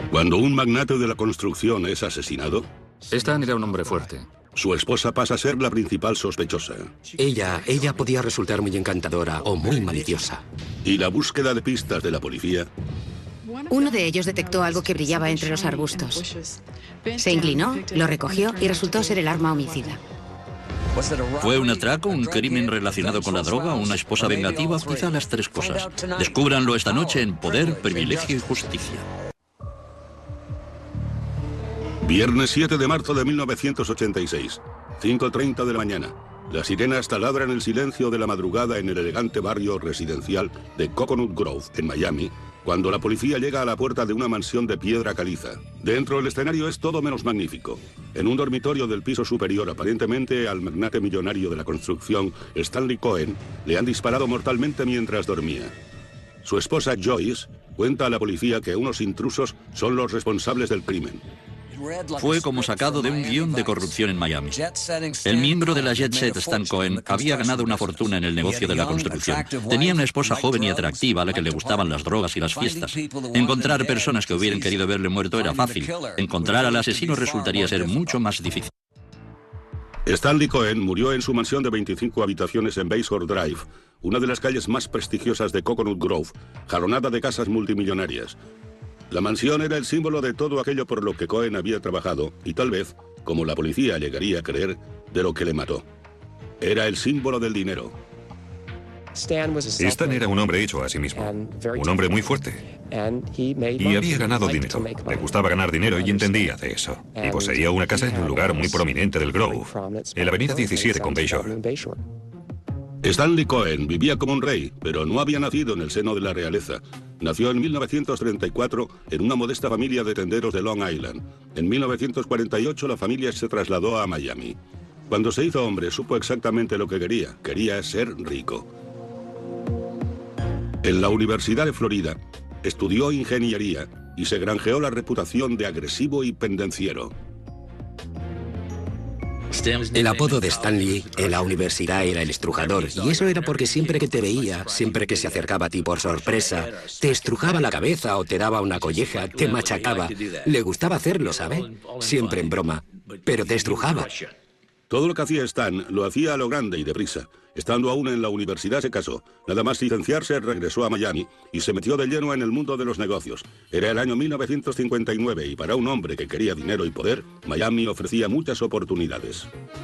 Cuando un magnate de la construcción es asesinado, Stan era un hombre fuerte. su esposa pasa a ser la principal sospechosa. Ella podía resultar muy encantadora o muy maliciosa. Y la búsqueda de pistas de la policía Uno de ellos detectó algo que brillaba entre los arbustos. Se inclinó, lo recogió y resultó ser el arma homicida. ¿Fue un atraco, un crimen relacionado con la droga o una esposa vengativa? Quizá las tres cosas. Descúbranlo esta noche en Poder, Privilegio y Justicia. Viernes 7 de marzo de 1986, 5:30 de la mañana. Las sirenas taladran el silencio de la madrugada en el elegante barrio residencial de Coconut Grove, en Miami, cuando la policía llega a la puerta de una mansión de piedra caliza. Dentro el escenario es todo menos magnífico. En un dormitorio del piso superior, aparentemente al magnate millonario de la construcción, Stanley Cohen, le han disparado mortalmente mientras dormía. Su esposa Joyce cuenta a la policía que unos intrusos son los responsables del crimen. Fue como sacado de un guión de corrupción en Miami. El miembro de la Jet Set, Stan Cohen, había ganado una fortuna en el negocio de la construcción. Tenía una esposa joven y atractiva a la que le gustaban las drogas y las fiestas. Encontrar personas que hubieran querido verle muerto era fácil. Encontrar al asesino resultaría ser mucho más difícil. Stanley Cohen murió en su mansión de 25 habitaciones en Bayshore Drive, una de las calles más prestigiosas de Coconut Grove, jalonada de casas multimillonarias. La mansión era el símbolo de todo aquello por lo que Cohen había trabajado y tal vez, como la policía llegaría a creer, de lo que le mató. Era el símbolo del dinero. Stan era un hombre hecho a sí mismo, un hombre muy fuerte. Y había ganado dinero. Le gustaba ganar dinero y entendía de eso. Y poseía una casa en un lugar muy prominente del Grove, en la avenida 17 con Bayshore. Stanley Cohen vivía como un rey, pero no había nacido en el seno de la realeza. Nació en 1934 en una modesta familia de tenderos de Long Island. En 1948 la familia se trasladó a Miami. Cuando se hizo hombre supo exactamente lo que quería. Quería ser rico. En la Universidad de Florida estudió ingeniería y se granjeó la reputación de agresivo y pendenciero. El apodo de Stanley en la universidad era el estrujador, y eso era porque siempre que te veía, siempre que se acercaba a ti por sorpresa, te estrujaba la cabeza o te daba una colleja, te machacaba. Le gustaba hacerlo, ¿sabe? Siempre en broma, pero te estrujaba. Todo lo que hacía Stan lo hacía a lo grande y deprisa. Estando aún en la universidad se casó. Nada más licenciarse regresó a Miami y se metió de lleno en el mundo de los negocios. Era el año 1959 y para un hombre que quería dinero y poder, Miami ofrecía muchas oportunidades.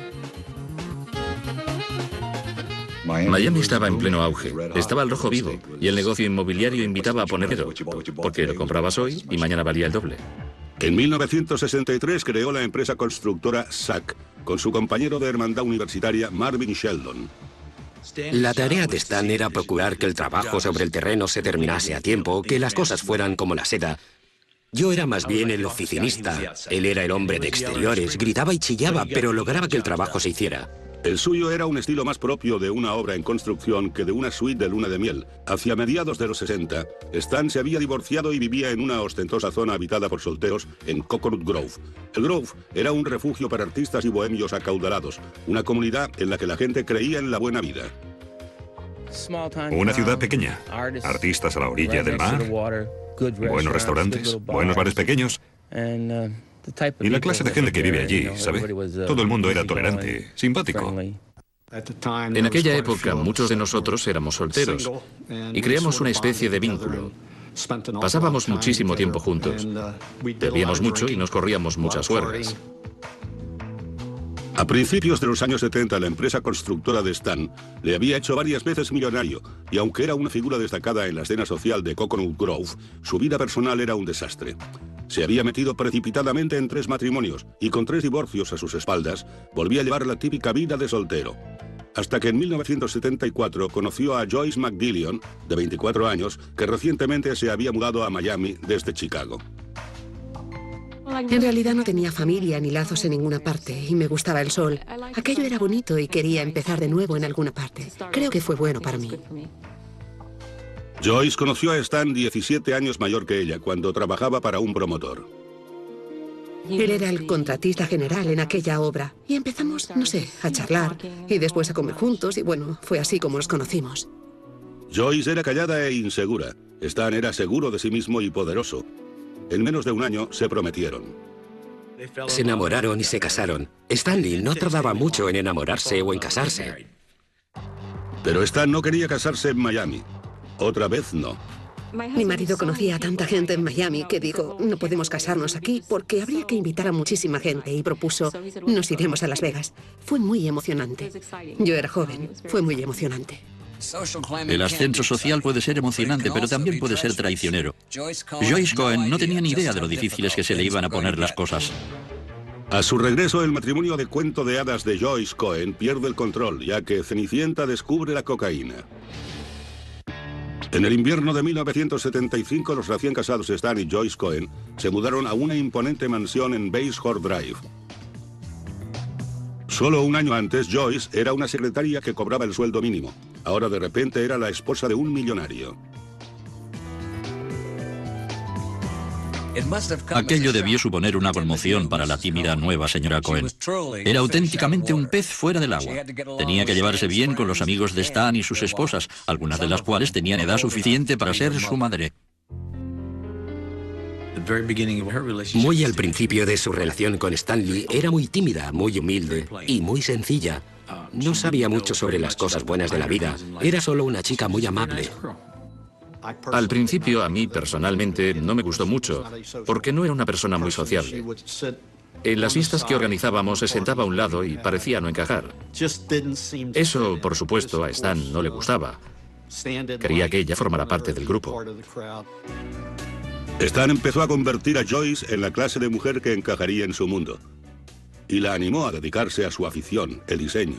Miami estaba en pleno auge, estaba al rojo vivo y el negocio inmobiliario invitaba a ponerlo, porque lo comprabas hoy y mañana valía el doble. En 1963 creó la empresa constructora SAC con su compañero de hermandad universitaria Marvin Sheldon. La tarea de Stan era procurar que el trabajo sobre el terreno se terminase a tiempo, que las cosas fueran como la seda. Yo era más bien el oficinista. Él era el hombre de exteriores, gritaba y chillaba, pero lograba que el trabajo se hiciera. El suyo era un estilo más propio de una obra en construcción que de una suite de luna de miel. Hacia mediados de los 60, Stan se había divorciado y vivía en una ostentosa zona habitada por solteros en Coconut Grove. El Grove era un refugio para artistas y bohemios acaudalados, una comunidad en la que la gente creía en la buena vida. Una ciudad pequeña, artistas a la orilla del mar, buenos restaurantes, buenos bares pequeños. Y la clase de gente que vive allí, ¿sabe? Todo el mundo era tolerante, simpático. En aquella época, muchos de nosotros éramos solteros y creamos una especie de vínculo. Pasábamos muchísimo tiempo juntos. Bebíamos mucho y nos corríamos muchas juergas. A principios de los años 70, la empresa constructora de Stan le había hecho varias veces millonario, y aunque era una figura destacada en la escena social de Coconut Grove, su vida personal era un desastre. Se había metido precipitadamente en 3 matrimonios y con 3 divorcios a sus espaldas, volvía a llevar la típica vida de soltero. Hasta que en 1974 conoció a Joyce McDillion, de 24 años, que recientemente se había mudado a Miami desde Chicago. En realidad no tenía familia ni lazos en ninguna parte y me gustaba el sol. Aquello era bonito y quería empezar de nuevo en alguna parte. Creo que fue bueno para mí. Joyce conoció a Stan 17 años mayor que ella cuando trabajaba para un promotor. Él era el contratista general en aquella obra y empezamos, no sé, a charlar y después a comer juntos y bueno, fue así como nos conocimos. Joyce era callada e insegura. Stan era seguro de sí mismo y poderoso. En menos de un año se prometieron. Se enamoraron y se casaron. Stanley no tardaba mucho en enamorarse o en casarse. Pero Stan no quería casarse en Miami. Otra vez no. Mi marido conocía a tanta gente en Miami que dijo, no podemos casarnos aquí porque habría que invitar a muchísima gente, y propuso, nos iremos a Las Vegas. Fue muy emocionante. Yo era joven, fue muy emocionante. El ascenso social puede ser emocionante, pero también puede ser traicionero. Joyce Cohen no tenía ni idea de lo difíciles que se le iban a poner las cosas. A su regreso, el matrimonio de cuento de hadas de Joyce Cohen pierde el control, ya que Cenicienta descubre la cocaína. En el invierno de 1975, los recién casados Stan y Joyce Cohen se mudaron a una imponente mansión en Bayshore Drive. Solo un año antes, Joyce era una secretaria que cobraba el sueldo mínimo. Ahora de repente era la esposa de un millonario. Aquello debió suponer una conmoción para la tímida nueva señora Cohen. Era auténticamente un pez fuera del agua. Tenía que llevarse bien con los amigos de Stan y sus esposas, algunas de las cuales tenían edad suficiente para ser su madre. Muy al principio de su relación con Stanley era muy tímida, muy humilde y muy sencilla. No sabía mucho sobre las cosas buenas de la vida. Era solo una chica muy amable. Al principio, a mí personalmente no me gustó mucho, porque no era una persona muy sociable. En las fiestas que organizábamos se sentaba a un lado y parecía no encajar. Eso, por supuesto, a Stan no le gustaba. Quería que ella formara parte del grupo. Stan empezó a convertir a Joyce en la clase de mujer que encajaría en su mundo. Y la animó a dedicarse a su afición, el diseño.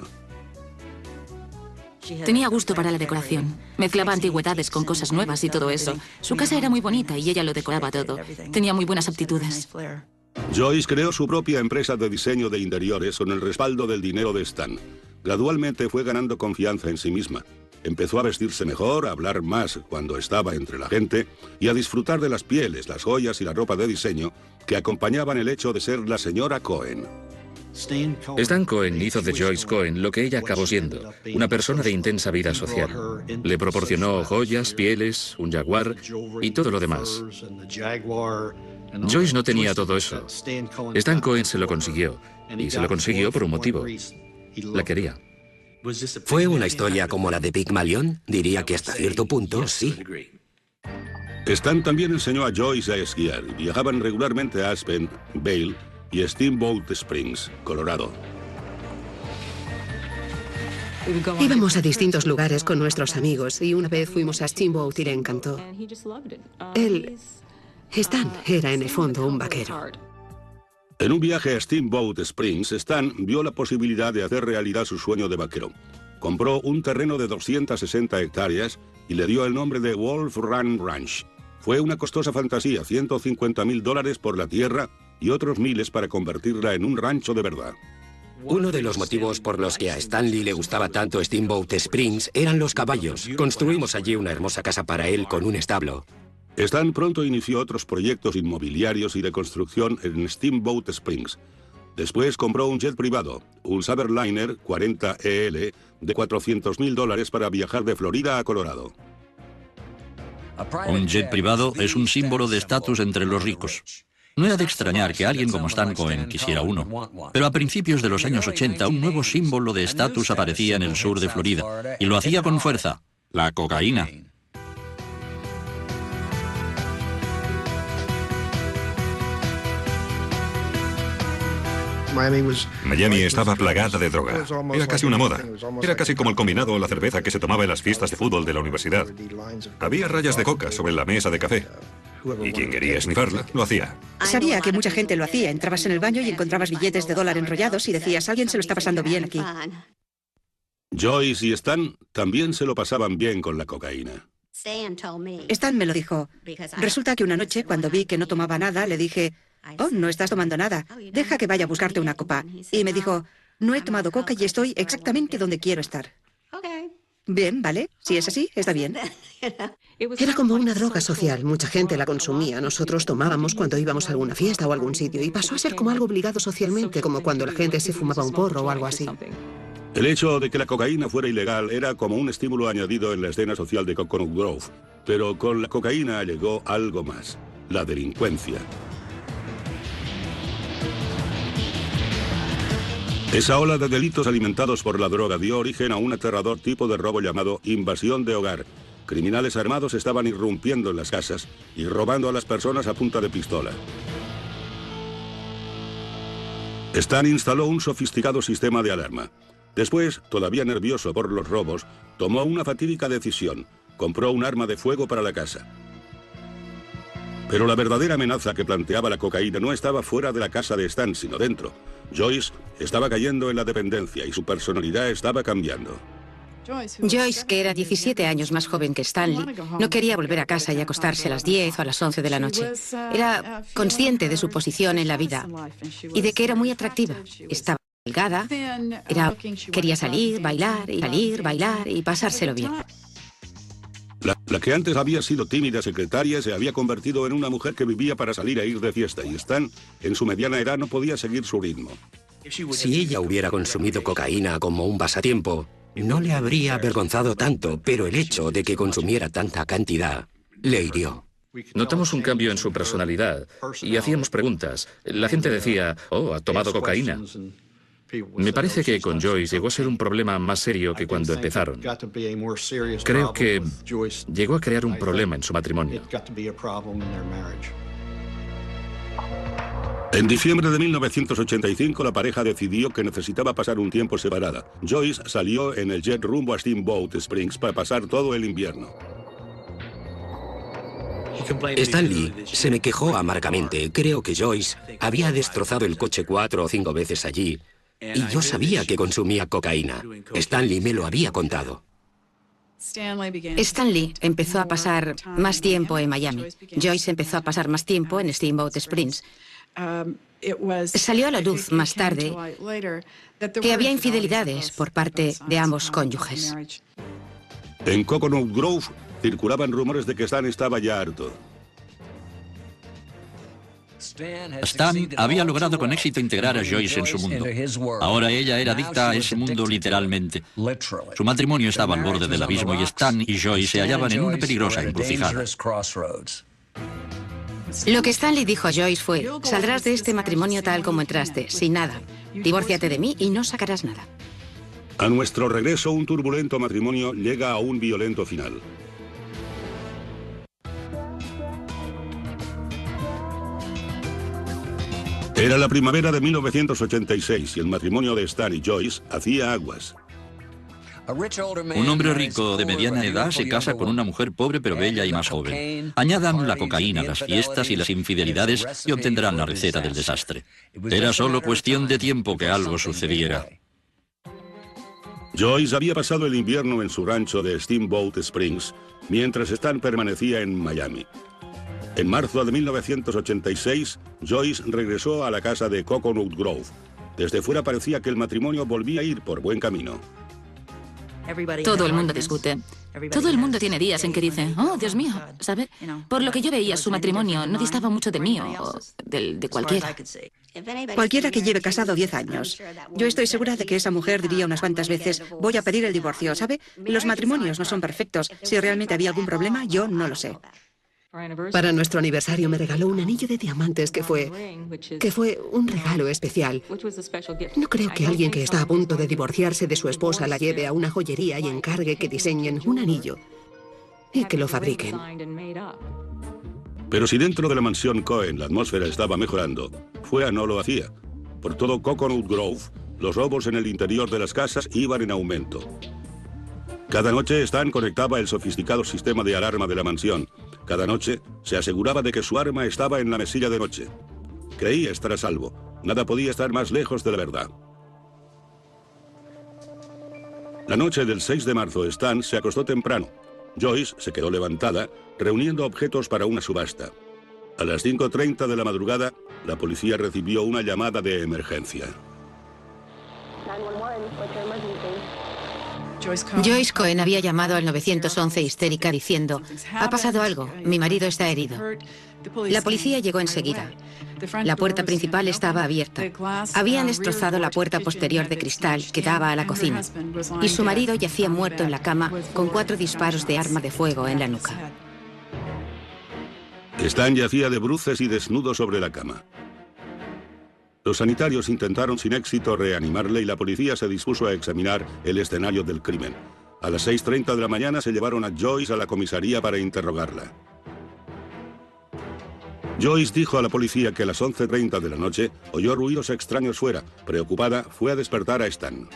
Tenía gusto para la decoración. Mezclaba antigüedades con cosas nuevas y todo eso. Su casa era muy bonita y ella lo decoraba todo. Tenía muy buenas aptitudes. Joyce creó su propia empresa de diseño de interiores con el respaldo del dinero de Stan. Gradualmente fue ganando confianza en sí misma. Empezó a vestirse mejor, a hablar más cuando estaba entre la gente y a disfrutar de las pieles, las joyas y la ropa de diseño que acompañaban el hecho de ser la señora Cohen. Stan Cohen hizo de Joyce Cohen lo que ella acabó siendo, una persona de intensa vida social. Le proporcionó joyas, pieles, un jaguar y todo lo demás. Joyce no tenía todo eso. Stan Cohen se lo consiguió, y se lo consiguió por un motivo. La quería. ¿Fue una historia como la de Pygmalion? Diría que hasta cierto punto, sí. Stan también enseñó a Joyce a esquiar y viajaban regularmente a Aspen, Vail y Steamboat Springs, Colorado. Íbamos a distintos lugares con nuestros amigos y una vez fuimos a Steamboat y le encantó. Stan era en el fondo un vaquero. En un viaje a Steamboat Springs, Stan vio la posibilidad de hacer realidad su sueño de vaquero. Compró un terreno de 260 hectáreas y le dio el nombre de Wolf Run Ranch. Fue una costosa fantasía, $150,000 por la tierra y otros miles para convertirla en un rancho de verdad. Uno de los motivos por los que a Stanley le gustaba tanto Steamboat Springs eran los caballos. Construimos allí una hermosa casa para él con un establo. Stan pronto inició otros proyectos inmobiliarios y de construcción en Steamboat Springs. Después compró un jet privado, un Saberliner 40EL de $400,000 para viajar de Florida a Colorado. Un jet privado es un símbolo de estatus entre los ricos. No era de extrañar que alguien como Stan Cohen quisiera uno. Pero a principios de los años 80, un nuevo símbolo de estatus aparecía en el sur de Florida. Y lo hacía con fuerza: la cocaína. Miami estaba plagada de droga. Era casi una moda. Era casi como el combinado o la cerveza que se tomaba en las fiestas de fútbol de la universidad. Había rayas de coca sobre la mesa de café. Y quien quería esnifarla, lo hacía. Sabía que mucha gente lo hacía. Entrabas en el baño y encontrabas billetes de $1 enrollados y decías, alguien se lo está pasando bien aquí. Joyce y Stan también se lo pasaban bien con la cocaína. Stan me lo dijo. Resulta que una noche, cuando vi que no tomaba nada, le dije, oh, no estás tomando nada. Deja que vaya a buscarte una copa. Y me dijo, no he tomado coca y estoy exactamente donde quiero estar. Bien, vale. Si es así, está bien. Era como una droga social. Mucha gente la consumía. Nosotros tomábamos cuando íbamos a alguna fiesta o algún sitio. Y pasó a ser como algo obligado socialmente, como cuando la gente se fumaba un porro o algo así. El hecho de que la cocaína fuera ilegal era como un estímulo añadido en la escena social de Coconut Grove. Pero con la cocaína llegó algo más. la delincuencia. Esa ola de delitos alimentados por la droga dio origen a un aterrador tipo de robo llamado invasión de hogar. Criminales armados estaban irrumpiendo en las casas y robando a las personas a punta de pistola. Stan instaló un sofisticado sistema de alarma. Después, todavía nervioso por los robos, tomó una fatídica decisión. Compró un arma de fuego para la casa. Pero la verdadera amenaza que planteaba la cocaína no estaba fuera de la casa de Stan, sino dentro. Joyce estaba cayendo en la dependencia y su personalidad estaba cambiando. Joyce, que era 17 años más joven que Stanley, no quería volver a casa y acostarse a las 10 o a las 11 de la noche. Era consciente de su posición en la vida y de que era muy atractiva. Estaba delgada, quería salir, bailar y pasárselo bien. La que antes había sido tímida secretaria se había convertido en una mujer que vivía para salir a ir de fiesta, y Stan, en su mediana edad, no podía seguir su ritmo. Si ella hubiera consumido cocaína como un pasatiempo, no le habría avergonzado tanto, pero el hecho de que consumiera tanta cantidad le hirió. Notamos un cambio en su personalidad y hacíamos preguntas. La gente decía, oh, ha tomado cocaína. Me parece que con Joyce llegó a ser un problema más serio que cuando empezaron. Creo que llegó a crear un problema en su matrimonio. En diciembre de 1985, la pareja decidió que necesitaba pasar un tiempo separada. Joyce salió en el jet rumbo a Steamboat Springs para pasar todo el invierno. Stanley se me quejó amargamente. Creo que Joyce había destrozado el coche 4 o 5 veces allí. Y yo sabía que consumía cocaína. Stanley me lo había contado. Stanley empezó a pasar más tiempo en Miami. Joyce empezó a pasar más tiempo en Steamboat Springs. Salió a la luz más tarde que había infidelidades por parte de ambos cónyuges. En Coconut Grove circulaban rumores de que Stan estaba ya harto. Stan había logrado con éxito integrar a Joyce en su mundo. Ahora ella era adicta a ese mundo literalmente. Su matrimonio estaba al borde del abismo y Stan y Joyce se hallaban en una peligrosa encrucijada. Lo que Stanley dijo a Joyce fue: saldrás de este matrimonio tal como entraste, sin nada. Divórciate de mí y no sacarás nada. A nuestro regreso, un turbulento matrimonio llega a un violento final. Era la primavera de 1986 y el matrimonio de Stan y Joyce hacía aguas. Un hombre rico de mediana edad se casa con una mujer pobre pero bella y más joven. Añadan la cocaína, las fiestas y las infidelidades y obtendrán la receta del desastre. Era solo cuestión de tiempo que algo sucediera. Joyce había pasado el invierno en su rancho de Steamboat Springs, mientras Stan permanecía en Miami. En marzo de 1986, Joyce regresó a la casa de Coconut Grove. Desde fuera parecía que el matrimonio volvía a ir por buen camino. Todo el mundo discute. Todo el mundo tiene días en que dice, oh, Dios mío, ¿sabe? Por lo que yo veía, su matrimonio no distaba mucho de mí o de cualquiera. Cualquiera que lleve casado 10 años. Yo estoy segura de que esa mujer diría unas cuantas veces, voy a pedir el divorcio, ¿sabe? Los matrimonios no son perfectos. Si realmente había algún problema, yo no lo sé. Para nuestro aniversario me regaló un anillo de diamantes que fue un regalo especial. No creo que alguien que está a punto de divorciarse de su esposa la lleve a una joyería y encargue que diseñen un anillo y que lo fabriquen. Pero si dentro de la mansión Cohen la atmósfera estaba mejorando, Fuea no lo hacía. Por todo Coconut Grove, los robos en el interior de las casas iban en aumento. Cada noche Stan conectaba el sofisticado sistema de alarma de la mansión. Cada noche se aseguraba de que su arma estaba en la mesilla de noche. Creía estar a salvo. Nada podía estar más lejos de la verdad. La noche del 6 de marzo, Stan se acostó temprano. Joyce se quedó levantada, reuniendo objetos para una subasta. A las 5:30 de la madrugada, la policía recibió una llamada de emergencia. Joyce Cohen había llamado al 911 histérica diciendo, ha pasado algo, mi marido está herido. La policía llegó enseguida. La puerta principal estaba abierta. Habían destrozado la puerta posterior de cristal que daba a la cocina. Y su marido yacía muerto en la cama con 4 disparos de arma de fuego en la nuca. Stan yacía de bruces y desnudo sobre la cama. Los sanitarios intentaron sin éxito reanimarle y la policía se dispuso a examinar el escenario del crimen. A las 6:30 de la mañana se llevaron a Joyce a la comisaría para interrogarla. Joyce dijo a la policía que a las 11:30 de la noche oyó ruidos extraños fuera. Preocupada, fue a despertar a Stan.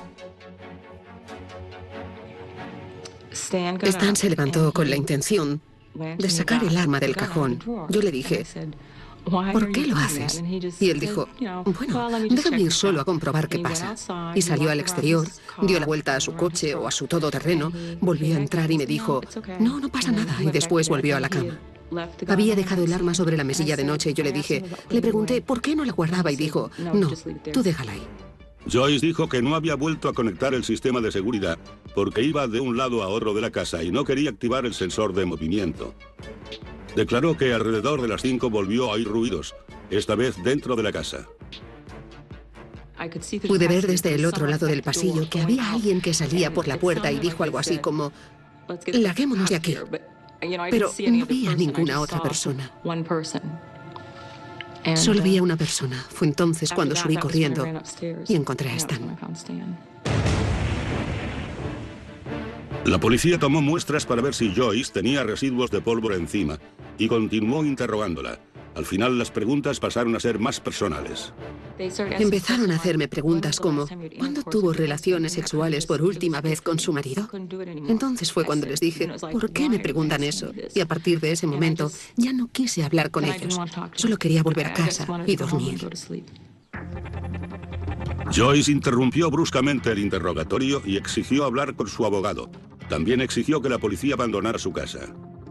Stan se levantó con la intención de sacar el arma del cajón. Yo le dije, ¿por qué lo haces? Y él dijo, bueno, déjame ir solo a comprobar qué pasa. Y salió al exterior, dio la vuelta a su coche o a su todoterreno, volvió a entrar y me dijo, no pasa nada, y después volvió a la cama. Había dejado el arma sobre la mesilla de noche y yo le pregunté por qué no la guardaba y dijo, no, tú déjala ahí. Joyce dijo que no había vuelto a conectar el sistema de seguridad porque iba de un lado a otro de la casa y no quería activar el sensor de movimiento. Declaró que alrededor de las 5 volvió a oír ruidos, esta vez dentro de la casa. Pude ver desde el otro lado del pasillo que había alguien que salía por la puerta y dijo algo así como, larguémonos de aquí. Pero no vi a ninguna otra persona. Solo vi a una persona. Fue entonces cuando subí corriendo y encontré a Stan. La policía tomó muestras para ver si Joyce tenía residuos de pólvora encima y continuó interrogándola. Al final las preguntas pasaron a ser más personales. Empezaron a hacerme preguntas como, ¿cuándo tuvo relaciones sexuales por última vez con su marido? Entonces fue cuando les dije, ¿por qué me preguntan eso? Y a partir de ese momento ya no quise hablar con ellos. Solo quería volver a casa y dormir. Joyce interrumpió bruscamente el interrogatorio y exigió hablar con su abogado. También exigió que la policía abandonara su casa.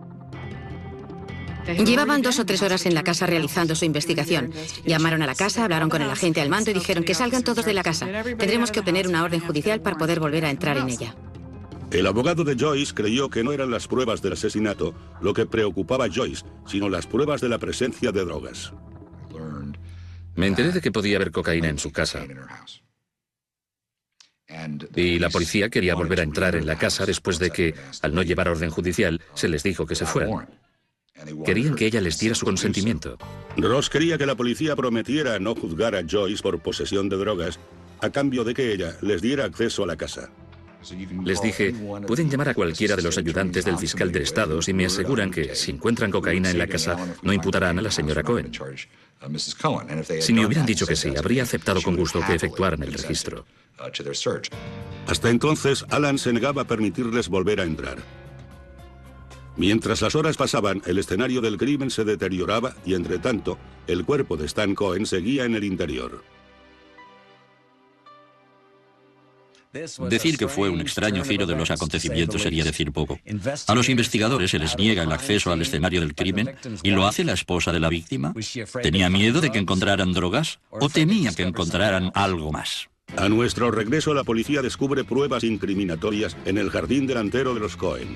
Llevaban 2 o 3 horas en la casa realizando su investigación. Llamaron a la casa, hablaron con el agente al mando y dijeron que salgan todos de la casa. Tendremos que obtener una orden judicial para poder volver a entrar en ella. El abogado de Joyce creyó que no eran las pruebas del asesinato lo que preocupaba a Joyce, sino las pruebas de la presencia de drogas. Me enteré de que podía haber cocaína en su casa. Y la policía quería volver a entrar en la casa después de que, al no llevar orden judicial, se les dijo que se fueran. Querían que ella les diera su consentimiento. Ross quería que la policía prometiera no juzgar a Joyce por posesión de drogas a cambio de que ella les diera acceso a la casa. Les dije, pueden llamar a cualquiera de los ayudantes del fiscal del estado si me aseguran que, si encuentran cocaína en la casa, no imputarán a la señora Cohen. Si me hubieran dicho que sí, habría aceptado con gusto que efectuaran el registro. Hasta entonces, Alan se negaba a permitirles volver a entrar. Mientras las horas pasaban, el escenario del crimen se deterioraba y, entre tanto, el cuerpo de Stan Cohen seguía en el interior. Decir que fue un extraño giro de los acontecimientos sería decir poco. A los investigadores se les niega el acceso al escenario del crimen y lo hace la esposa de la víctima. ¿Tenía miedo de que encontraran drogas o temía que encontraran algo más? A nuestro regreso, la policía descubre pruebas incriminatorias en el jardín delantero de los Cohen.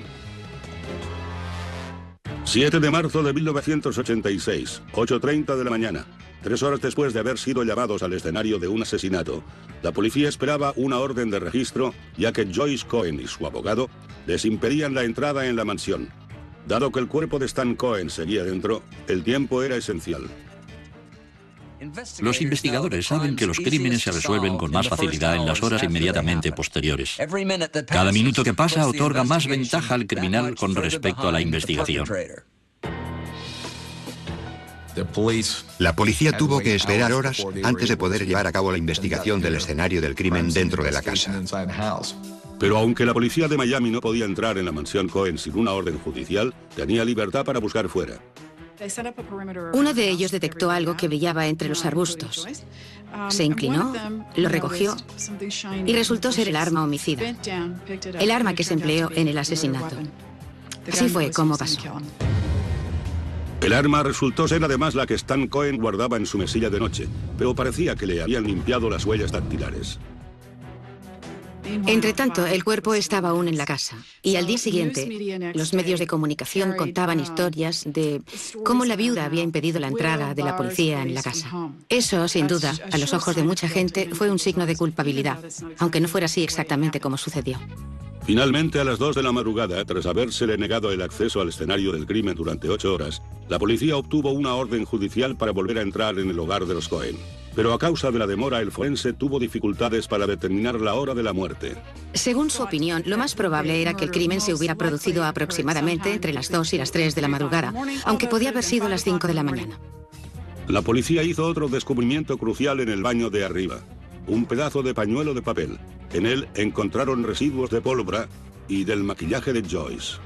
7 de marzo de 1986, 8:30 de la mañana. 3 horas después de haber sido llamados al escenario de un asesinato, la policía esperaba una orden de registro, ya que Joyce Cohen y su abogado les impedían la entrada en la mansión. Dado que el cuerpo de Stan Cohen seguía dentro, el tiempo era esencial. Los investigadores saben que los crímenes se resuelven con más facilidad en las horas inmediatamente posteriores. Cada minuto que pasa otorga más ventaja al criminal con respecto a la investigación. La policía tuvo que esperar horas antes de poder llevar a cabo la investigación del escenario del crimen dentro de la casa. Pero aunque la policía de Miami no podía entrar en la mansión Cohen sin una orden judicial, tenía libertad para buscar fuera. Uno de ellos detectó algo que brillaba entre los arbustos. Se inclinó, lo recogió y resultó ser el arma homicida, el arma que se empleó en el asesinato. Así fue como pasó. El arma resultó ser además la que Stan Cohen guardaba en su mesilla de noche, pero parecía que le habían limpiado las huellas dactilares. Entretanto, el cuerpo estaba aún en la casa. Y al día siguiente, los medios de comunicación contaban historias de cómo la viuda había impedido la entrada de la policía en la casa. Eso, sin duda, a los ojos de mucha gente, fue un signo de culpabilidad, aunque no fuera así exactamente como sucedió. Finalmente, a las 2 de la madrugada, tras habérsele negado el acceso al escenario del crimen durante 8 horas, la policía obtuvo una orden judicial para volver a entrar en el hogar de los Cohen. Pero a causa de la demora, el forense tuvo dificultades para determinar la hora de la muerte. Según su opinión, lo más probable era que el crimen se hubiera producido aproximadamente entre las 2 y las 3 de la madrugada, aunque podía haber sido las 5 de la mañana. La policía hizo otro descubrimiento crucial en el baño de arriba. Un pedazo de pañuelo de papel. En él encontraron residuos de pólvora y del maquillaje de Joyce.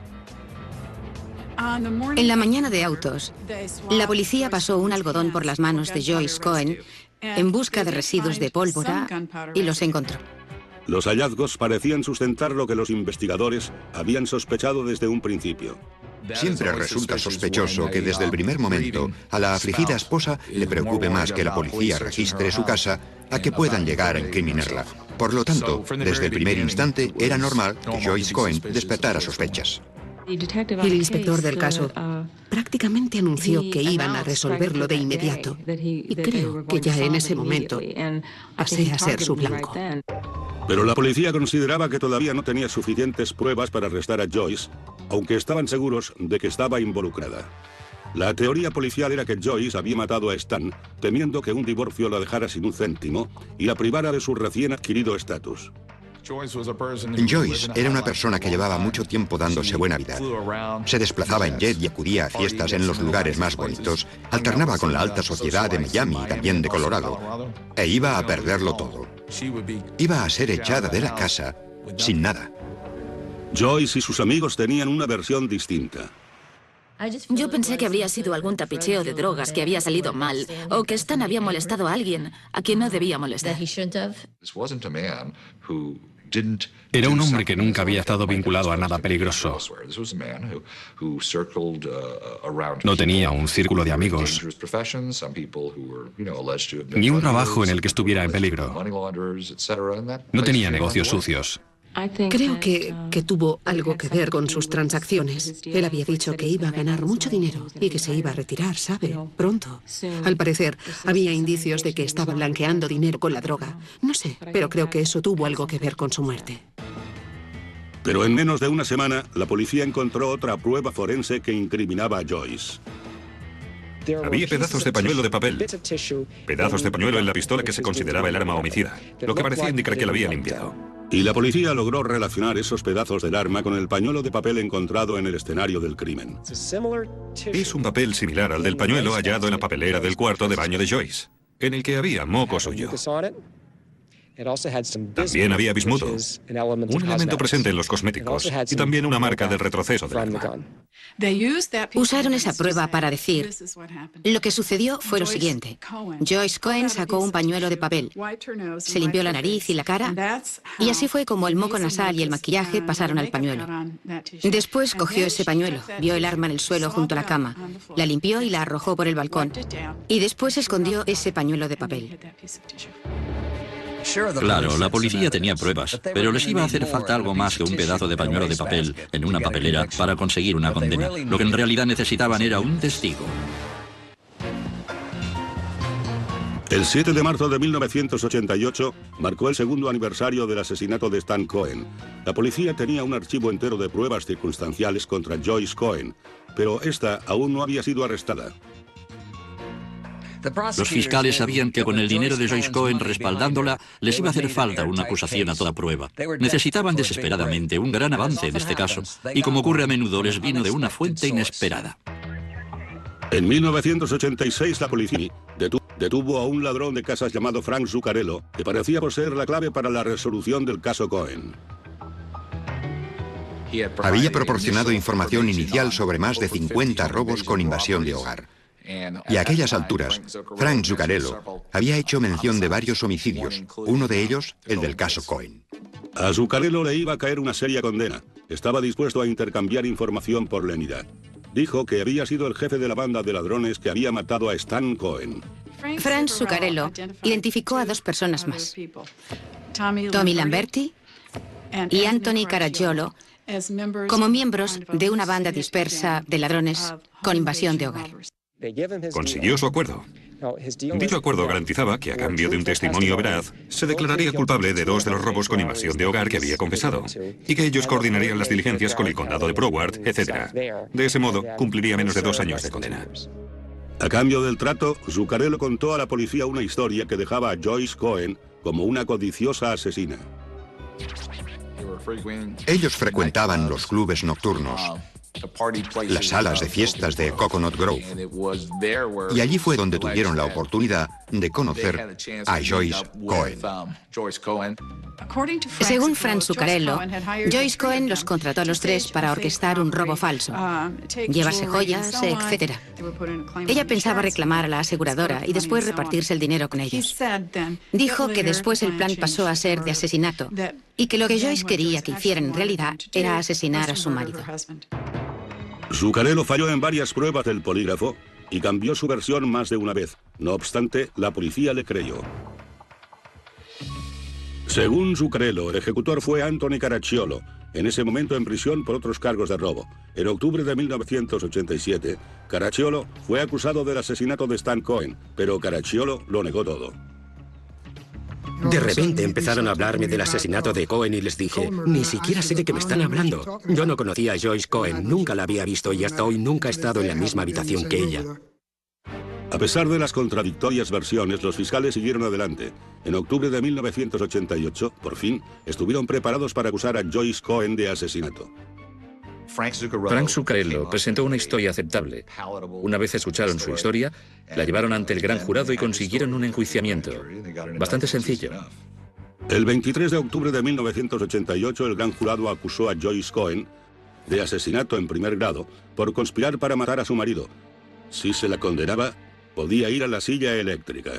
En la mañana de autos, la policía pasó un algodón por las manos de Joyce Cohen en busca de residuos de pólvora y los encontró. Los hallazgos parecían sustentar lo que los investigadores habían sospechado desde un principio. Siempre resulta sospechoso que desde el primer momento a la afligida esposa le preocupe más que la policía registre su casa a que puedan llegar a incriminarla. Por lo tanto, desde el primer instante era normal que Joyce Cohen despertara sospechas. El inspector del caso prácticamente anunció que iban a resolverlo de inmediato. Y creo que ya en ese momento pasé a ser su blanco. Pero la policía consideraba que todavía no tenía suficientes pruebas para arrestar a Joyce, aunque estaban seguros de que estaba involucrada. La teoría policial era que Joyce había matado a Stan, temiendo que un divorcio la dejara sin un céntimo y la privara de su recién adquirido estatus. Joyce era una persona que llevaba mucho tiempo dándose buena vida. Se desplazaba en jet y acudía a fiestas en los lugares más bonitos. Alternaba con la alta sociedad de Miami y también de Colorado. E iba a perderlo todo. Iba a ser echada de la casa sin nada. Joyce y sus amigos tenían una versión distinta. Yo pensé que habría sido algún tapicheo de drogas que había salido mal, o que Stan había molestado a alguien a quien no debía molestar. Era un hombre que nunca había estado vinculado a nada peligroso. No tenía un círculo de amigos, ni un trabajo en el que estuviera en peligro. No tenía negocios sucios. Creo que tuvo algo que ver con sus transacciones. Él había dicho que iba a ganar mucho dinero y que se iba a retirar, ¿sabe? Pronto. Al parecer, había indicios de que estaba blanqueando dinero con la droga. No sé, pero creo que eso tuvo algo que ver con su muerte. Pero en menos de una semana, la policía encontró otra prueba forense que incriminaba a Joyce. Había pedazos de pañuelo de papel. Pedazos de pañuelo en la pistola que se consideraba el arma homicida, lo que parecía indicar que la había limpiado. Y la policía logró relacionar esos pedazos del arma con el pañuelo de papel encontrado en el escenario del crimen. Es un papel similar al del pañuelo hallado en la papelera del cuarto de baño de Joyce, en el que había moco suyo. También había bismuto, un elemento presente en los cosméticos, y también una marca del retroceso del arma. Usaron esa prueba para decir, lo que sucedió fue lo siguiente. Joyce Cohen sacó un pañuelo de papel, se limpió la nariz y la cara, y así fue como el moco nasal y el maquillaje pasaron al pañuelo. Después cogió ese pañuelo, vio el arma en el suelo junto a la cama, la limpió y la arrojó por el balcón, y después escondió ese pañuelo de papel. Claro, la policía tenía pruebas, pero les iba a hacer falta algo más que un pedazo de pañuelo de papel en una papelera para conseguir una condena. Lo que en realidad necesitaban era un testigo. El 7 de marzo de 1988 marcó el segundo aniversario del asesinato de Stan Cohen. La policía tenía un archivo entero de pruebas circunstanciales contra Joyce Cohen, pero esta aún no había sido arrestada. Los fiscales sabían que con el dinero de Joyce Cohen respaldándola, les iba a hacer falta una acusación a toda prueba. Necesitaban desesperadamente un gran avance en este caso, y como ocurre a menudo, les vino de una fuente inesperada. En 1986 la policía detuvo a un ladrón de casas llamado Frank Zuccarello, que parecía poseer la clave para la resolución del caso Cohen. Había proporcionado información inicial sobre más de 50 robos con invasión de hogar. Y a aquellas alturas, Frank Zuccarello había hecho mención de varios homicidios, uno de ellos el del caso Cohen. A Zuccarello le iba a caer una seria condena. Estaba dispuesto a intercambiar información por lenidad. Dijo que había sido el jefe de la banda de ladrones que había matado a Stan Cohen. Frank Zuccarello identificó a 2 personas más. Tommy Lamberti y Anthony Caracciolo como miembros de una banda dispersa de ladrones con invasión de hogar. Consiguió su acuerdo. Dicho acuerdo garantizaba que a cambio de un testimonio veraz se declararía culpable de 2 de los robos con invasión de hogar que había confesado y que ellos coordinarían las diligencias con el condado de Broward, etc. De ese modo, cumpliría menos de 2 años de condena. A cambio del trato, Zuccarello contó a la policía una historia que dejaba a Joyce Cohen como una codiciosa asesina. Ellos frecuentaban los clubes nocturnos, las salas de fiestas de Coconut Grove, y allí fue donde tuvieron la oportunidad de conocer a Joyce Cohen. Según Frank Zuccarello, Joyce Cohen los contrató a los 3 para orquestar un robo falso, llevarse joyas, etc. Ella pensaba reclamar a la aseguradora y después repartirse el dinero con ellos. Dijo que después el plan pasó a ser de asesinato y que lo que Joyce quería que hicieran en realidad era asesinar a su marido. Zuccarello falló en varias pruebas del polígrafo y cambió su versión más de una vez. No obstante, la policía le creyó. Según Zuccarello, el ejecutor fue Anthony Caracciolo, en ese momento en prisión por otros cargos de robo. En octubre de 1987, Caracciolo fue acusado del asesinato de Stan Cohen, pero Caracciolo lo negó todo. De repente empezaron a hablarme del asesinato de Cohen y les dije, ni siquiera sé de qué me están hablando. Yo no conocía a Joyce Cohen, nunca la había visto y hasta hoy nunca he estado en la misma habitación que ella. A pesar de las contradictorias versiones, los fiscales siguieron adelante. En octubre de 1988, por fin, estuvieron preparados para acusar a Joyce Cohen de asesinato. Frank Zuccarello presentó una historia aceptable. Una vez escucharon su historia, la llevaron ante el gran jurado y consiguieron un enjuiciamiento. Bastante sencillo. El 23 de octubre de 1988, el gran jurado acusó a Joyce Cohen de asesinato en primer grado por conspirar para matar a su marido. Si se la condenaba, podía ir a la silla eléctrica.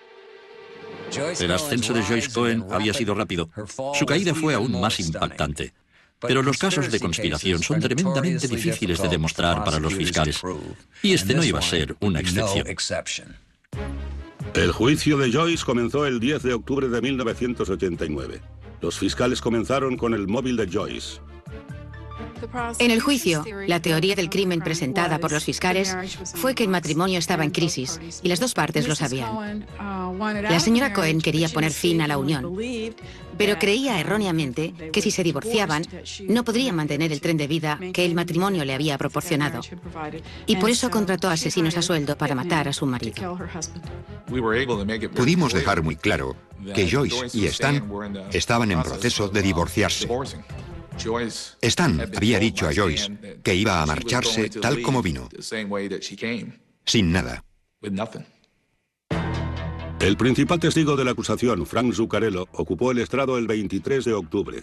El ascenso de Joyce Cohen había sido rápido. Su caída fue aún más impactante. Pero los casos de conspiración son tremendamente difíciles de demostrar para los fiscales. Y este no iba a ser una excepción. El juicio de Joyce comenzó el 10 de octubre de 1989. Los fiscales comenzaron con el móvil de Joyce. En el juicio, la teoría del crimen presentada por los fiscales fue que el matrimonio estaba en crisis y las 2 partes lo sabían. La señora Cohen quería poner fin a la unión, pero creía erróneamente que si se divorciaban no podría mantener el tren de vida que el matrimonio le había proporcionado. Y por eso contrató asesinos a sueldo para matar a su marido. Pudimos dejar muy claro que Joyce y Stan estaban en proceso de divorciarse. Stan había dicho a Joyce que iba a marcharse tal como vino, sin nada. El principal testigo de la acusación, Frank Zuccarello, ocupó el estrado el 23 de octubre.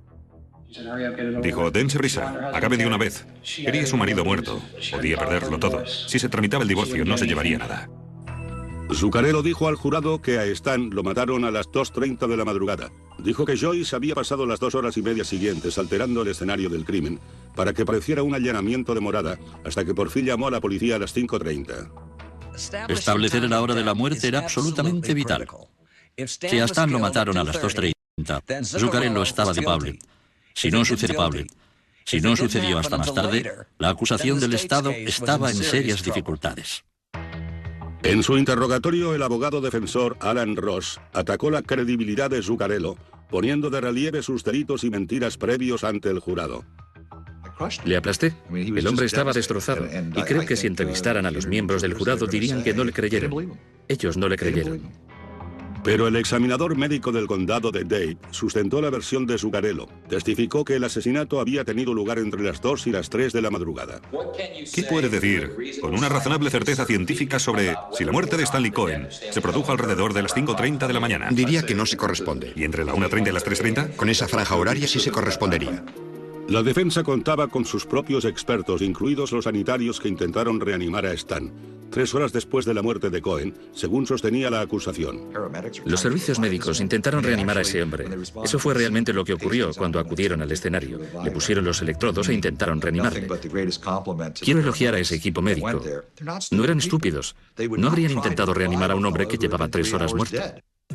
Dijo, dense prisa, acabe de una vez. Quería a su marido muerto, podía perderlo todo. Si se tramitaba el divorcio, no se llevaría nada. Zuccarello dijo al jurado que a Stan lo mataron a las 2:30 de la madrugada. Dijo que Joyce había pasado las 2 horas y media siguientes alterando el escenario del crimen para que pareciera un allanamiento de morada, hasta que por fin llamó a la policía a las 5:30. Establecer la hora de la muerte era absolutamente vital. Si a Stan lo mataron a las 2:30, Zuccarello estaba culpable. Si no sucedió hasta más tarde, la acusación del Estado estaba en serias dificultades. En su interrogatorio, el abogado defensor Alan Ross atacó la credibilidad de Zuccarello, poniendo de relieve sus delitos y mentiras previos ante el jurado. Le aplasté. El hombre estaba destrozado. Y creo que si entrevistaran a los miembros del jurado dirían que no le creyeron. Ellos no le creyeron. Pero el examinador médico del condado de Dade sustentó la versión de Zuccarello. Testificó que el asesinato había tenido lugar entre las 2 y las 3 de la madrugada. ¿Qué puede decir con una razonable certeza científica sobre si la muerte de Stanley Cohen se produjo alrededor de las 5:30 de la mañana? Diría que no se corresponde. ¿Y entre la 1:30 y las 3:30? Con esa franja horaria sí se correspondería. La defensa contaba con sus propios expertos, incluidos los sanitarios que intentaron reanimar a Stan, 3 horas después de la muerte de Cohen, según sostenía la acusación. Los servicios médicos intentaron reanimar a ese hombre. Eso fue realmente lo que ocurrió cuando acudieron al escenario. Le pusieron los electrodos e intentaron reanimarle. Quiero elogiar a ese equipo médico. No eran estúpidos. No habrían intentado reanimar a un hombre que llevaba 3 horas muerto.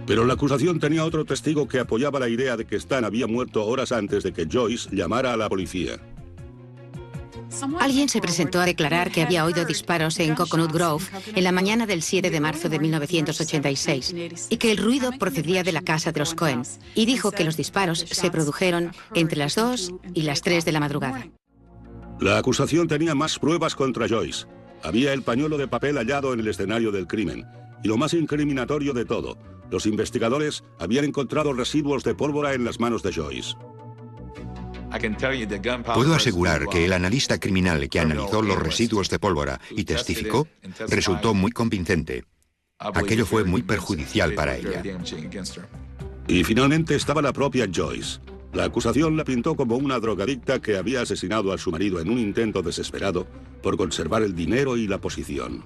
Pero la acusación tenía otro testigo que apoyaba la idea de que Stan había muerto horas antes de que Joyce llamara a la policía. Alguien se presentó a declarar que había oído disparos en Coconut Grove en la mañana del 7 de marzo de 1986 y que el ruido procedía de la casa de los Cohen, y dijo que los disparos se produjeron entre las 2 y las 3 de la madrugada. La acusación tenía más pruebas contra Joyce. Había el pañuelo de papel hallado en el escenario del crimen. Y lo más incriminatorio de todo, los investigadores habían encontrado residuos de pólvora en las manos de Joyce. Puedo asegurar que el analista criminal que analizó los residuos de pólvora y testificó resultó muy convincente. Aquello fue muy perjudicial para ella. Y finalmente estaba la propia Joyce. La acusación la pintó como una drogadicta que había asesinado a su marido en un intento desesperado por conservar el dinero y la posición.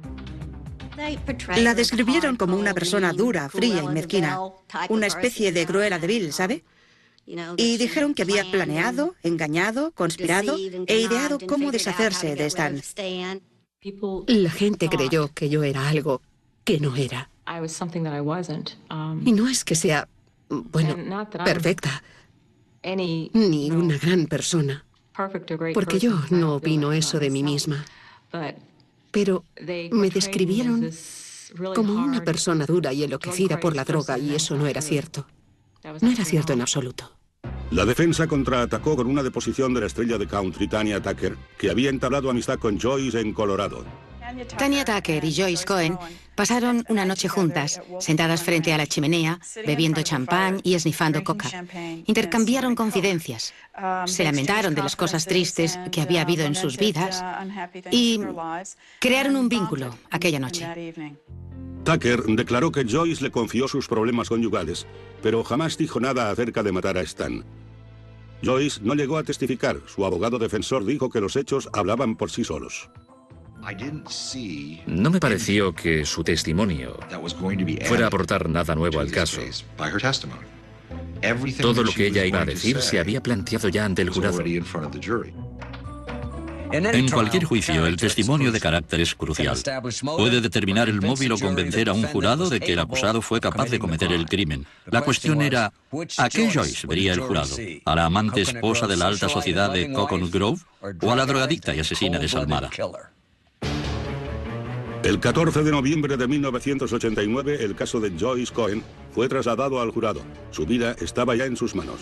La describieron como una persona dura, fría y mezquina, una especie de Cruella de Vil, ¿sabe? Y dijeron que había planeado, engañado, conspirado e ideado cómo deshacerse de Stan. La gente creyó que yo era algo que no era. Y no es que sea, bueno, perfecta, ni una gran persona, porque yo no opino eso de mí misma. Pero me describieron como una persona dura y enloquecida por la droga, y eso no era cierto. No era cierto en absoluto. La defensa contraatacó con una deposición de la estrella de country Tanya Tucker, que había entablado amistad con Joyce en Colorado. Tanya Tucker y Joyce Cohen pasaron una noche juntas, sentadas frente a la chimenea, bebiendo champán y esnifando coca. Intercambiaron confidencias, se lamentaron de las cosas tristes que había habido en sus vidas y crearon un vínculo aquella noche. Tucker declaró que Joyce le confió sus problemas conyugales, pero jamás dijo nada acerca de matar a Stan. Joyce no llegó a testificar. Su abogado defensor dijo que los hechos hablaban por sí solos. No me pareció que su testimonio fuera a aportar nada nuevo al caso. Todo lo que ella iba a decir se había planteado ya ante el jurado. En cualquier juicio, el testimonio de carácter es crucial. Puede determinar el móvil o convencer a un jurado de que el acusado fue capaz de cometer el crimen. La cuestión era, ¿a qué Joyce vería el jurado? ¿A la amante esposa de la alta sociedad de Coconut Grove? ¿O a la drogadicta y asesina desalmada? El 14 de noviembre de 1989, el caso de Joyce Cohen fue trasladado al jurado. Su vida estaba ya en sus manos.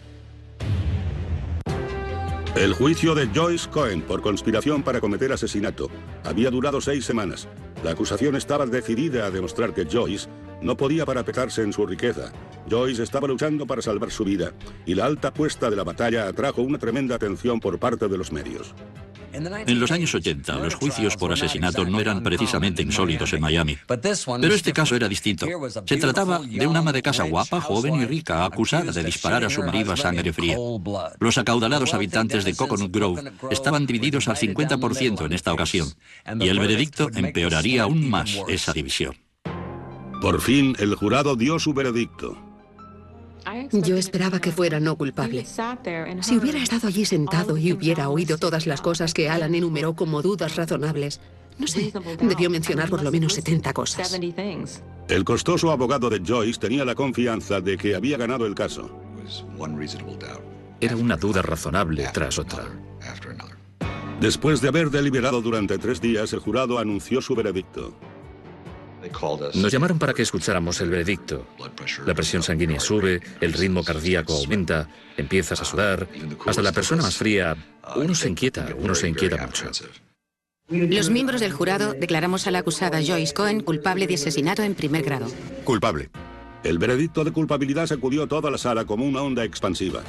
El juicio de Joyce Cohen por conspiración para cometer asesinato había durado 6 semanas. La acusación estaba decidida a demostrar que Joyce no podía parapetarse en su riqueza. Joyce estaba luchando para salvar su vida, y la alta apuesta de la batalla atrajo una tremenda atención por parte de los medios. En los años 80, los juicios por asesinato no eran precisamente insólitos en Miami. Pero este caso era distinto. Se trataba de una ama de casa guapa, joven y rica, acusada de disparar a su marido a sangre fría. Los acaudalados habitantes de Coconut Grove estaban divididos al 50% en esta ocasión, y el veredicto empeoraría aún más esa división. Por fin, el jurado dio su veredicto. Yo esperaba que fuera no culpable. Si hubiera estado allí sentado y hubiera oído todas las cosas que Alan enumeró como dudas razonables, no sé, debió mencionar por lo menos 70 cosas. El costoso abogado de Joyce tenía la confianza de que había ganado el caso. Era una duda razonable tras otra. Después de haber deliberado durante 3 días, el jurado anunció su veredicto. Nos llamaron para que escucháramos el veredicto. La presión sanguínea sube, el ritmo cardíaco aumenta, empiezas a sudar. Hasta la persona más fría, uno se inquieta mucho. Los miembros del jurado declaramos a la acusada Joyce Cohen culpable de asesinato en primer grado. Culpable. El veredicto de culpabilidad sacudió toda la sala como una onda expansiva.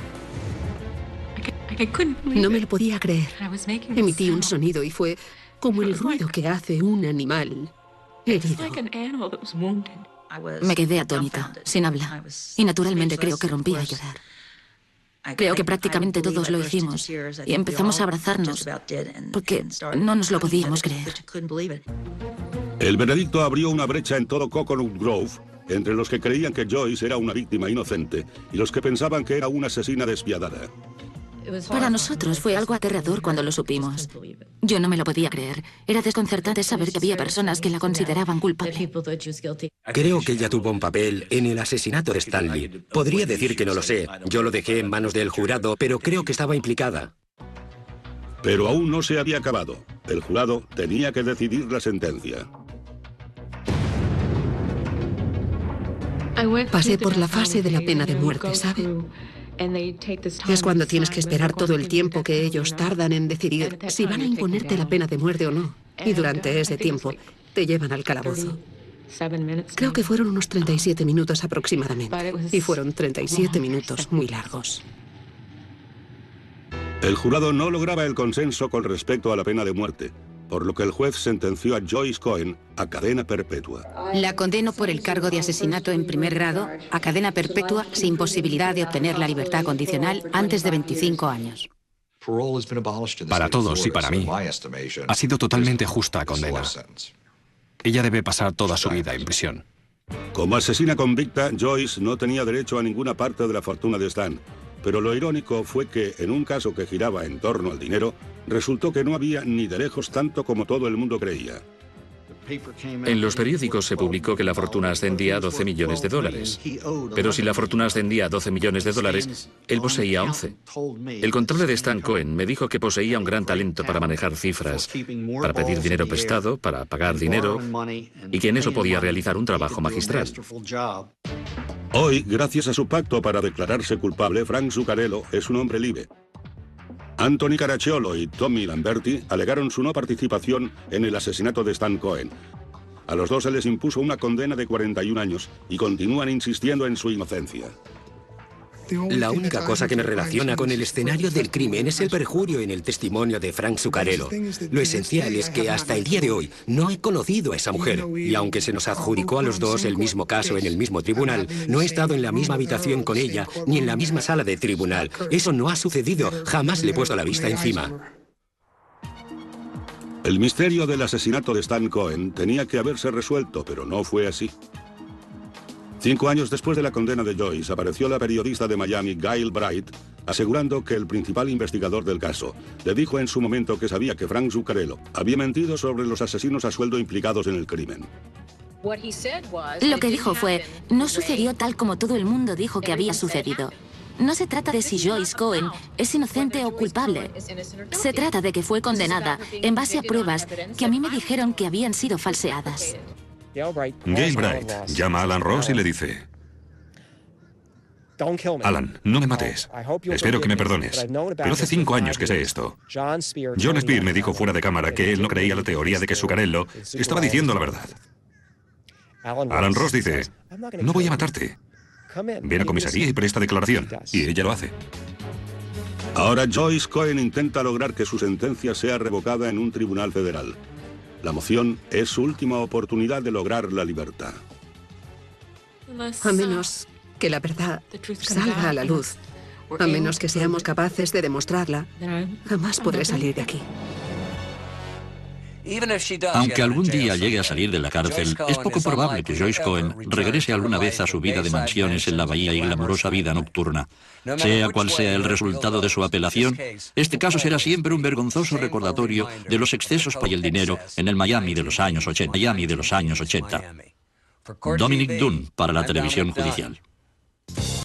No me lo podía creer. Emití un sonido y fue como el ruido que hace un animal herido. Me quedé atónita, sin habla. Y naturalmente creo que rompí a llorar. Creo que prácticamente todos lo hicimos y empezamos a abrazarnos porque no nos lo podíamos creer. El veredicto abrió una brecha en todo Coconut Grove entre los que creían que Joyce era una víctima inocente y los que pensaban que era una asesina despiadada. Para nosotros fue algo aterrador cuando lo supimos. Yo no me lo podía creer. Era desconcertante saber que había personas que la consideraban culpable. Creo que ella tuvo un papel en el asesinato de Stanley. Podría decir que no lo sé. Yo lo dejé en manos del jurado, pero creo que estaba implicada. Pero aún no se había acabado. El jurado tenía que decidir la sentencia. Pasé por la fase de la pena de muerte, ¿sabe? Es cuando tienes que esperar todo el tiempo que ellos tardan en decidir si van a imponerte la pena de muerte o no. Y durante ese tiempo te llevan al calabozo. Creo que fueron unos 37 minutos aproximadamente. Y fueron 37 minutos muy largos. El jurado no lograba el consenso con respecto a la pena de muerte, por lo que el juez sentenció a Joyce Cohen a cadena perpetua. La condenó por el cargo de asesinato en primer grado a cadena perpetua sin posibilidad de obtener la libertad condicional antes de 25 años. Para todos y para mí, ha sido totalmente justa condena. Ella debe pasar toda su vida en prisión. Como asesina convicta, Joyce no tenía derecho a ninguna parte de la fortuna de Stan. Pero lo irónico fue que, en un caso que giraba en torno al dinero, resultó que no había ni de lejos tanto como todo el mundo creía. En los periódicos se publicó que la fortuna ascendía a 12 millones de dólares. Pero si la fortuna ascendía a 12 millones de dólares, él poseía 11. El contable de Stan Cohen me dijo que poseía un gran talento para manejar cifras, para pedir dinero prestado, para pagar dinero, y que en eso podía realizar un trabajo magistral. Hoy, gracias a su pacto para declararse culpable, Frank Zuccarello es un hombre libre. Anthony Caracciolo y Tommy Lamberti alegaron su no participación en el asesinato de Stan Cohen. A los dos se les impuso una condena de 41 años y continúan insistiendo en su inocencia. La única cosa que me relaciona con el escenario del crimen es el perjurio en el testimonio de Frank Zuccarello. Lo esencial es que hasta el día de hoy no he conocido a esa mujer, y aunque se nos adjudicó a los dos el mismo caso en el mismo tribunal, no he estado en la misma habitación con ella ni en la misma sala de tribunal. Eso no ha sucedido, jamás le he puesto la vista encima. El misterio del asesinato de Stan Cohen tenía que haberse resuelto, pero no fue así. 5 años después de la condena de Joyce, apareció la periodista de Miami, Gail Bright, asegurando que el principal investigador del caso le dijo en su momento que sabía que Frank Zuccarello había mentido sobre los asesinos a sueldo implicados en el crimen. Lo que dijo fue, no sucedió tal como todo el mundo dijo que había sucedido. No se trata de si Joyce Cohen es inocente o culpable. Se trata de que fue condenada en base a pruebas que a mí me dijeron que habían sido falseadas. Gail Bright llama a Alan Ross y le dice: Alan, no me mates. Espero que me perdones. Pero hace 5 años que sé esto. John Spear me dijo fuera de cámara que él no creía la teoría de que Zuccarello estaba diciendo la verdad. Alan Ross dice: no voy a matarte. Ven a comisaría y presta declaración. Y ella lo hace. Ahora Joyce Cohen intenta lograr que su sentencia sea revocada en un tribunal federal. La moción es su última oportunidad de lograr la libertad. A menos que la verdad salga a la luz, a menos que seamos capaces de demostrarla, jamás podré salir de aquí. Aunque algún día llegue a salir de la cárcel, es poco probable que Joyce Cohen regrese alguna vez a su vida de mansiones en la bahía y glamurosa vida nocturna. Sea cual sea el resultado de su apelación, este caso será siempre un vergonzoso recordatorio de los excesos y el dinero en el Miami de los años 80. Dominic Dunne para la televisión judicial.